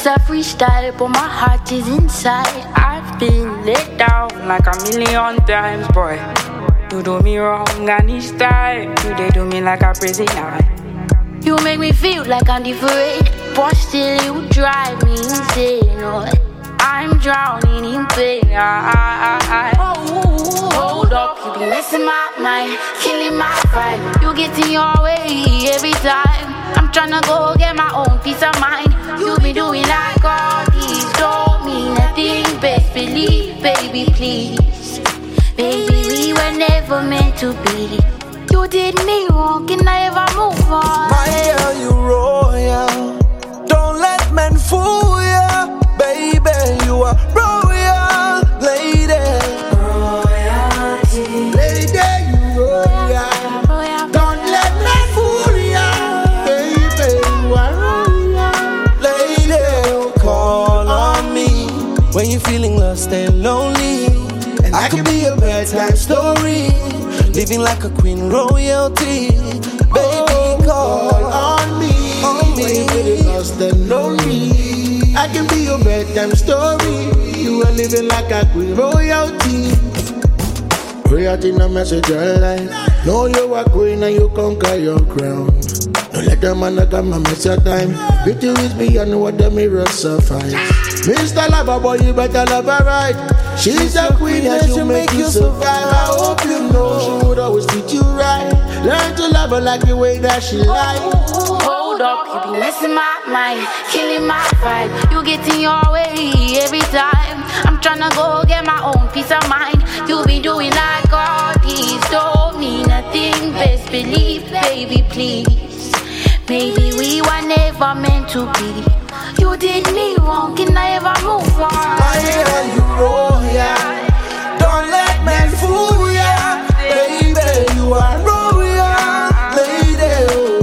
is a freestyle, but my heart is inside. I've been let down like a million times, boy. You do me wrong and each time you they do me like a prisoner. You make me feel like I'm different, but still you drive me insane. Oh, I'm drowning in pain. Hold up, you be messing my mind, killing my vibe. You get in your way every time. I'm tryna go get my own peace of mind. You be doing like all these, don't mean nothing. Best believe, baby, please. Baby, we were never meant to be. You did me wrong, can I ever move on? My girl, you royal. Don't let men fool ya. Baby, you are royal. Lady, royalty. Lady, you royal. Don't let men fool ya. Baby, you are royal. Lady, call on me when you're feeling lost and lonely. And I could be a bedtime story, living like a queen royalty. Baby, call on me when you're feeling lost and lonely. I can be your bedtime story. You are living like a queen royalty. Royalty no message your life. Know you are queen and you conquer your crown. Don't let them man come and mess your time. Beauty is beyond what the mirror suffice. Mr. Lover boy, you better love her right. She's a queen and she'll make you survive. I hope you know she would always treat you right. Learn to love her like the way that she like. Hold up, you be messing my mind, killing my vibe. You get in your way every time. I'm tryna go get my own peace of mind. You be doing like all these, don't mean nothing. Best believe, baby, please. Maybe we were never meant to be. You did me wrong, can I ever move on? My girl, you royal. Don't let men fool ya. Baby, you are royal. Lady,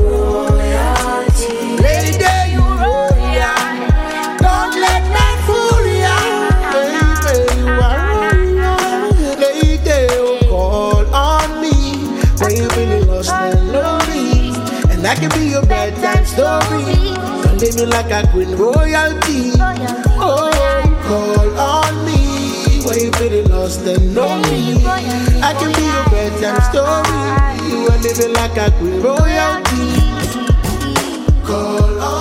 royalty. Lady, you royal. Don't let men fool ya. Baby, you are royal. Lady, call on me when you're feeling lost and lonely. And I can be your bedtime story. Living like a queen royalty. Oh, call on me when you feeling lost and lonely. I can be your bedtime story. You are living like a queen royalty. Call on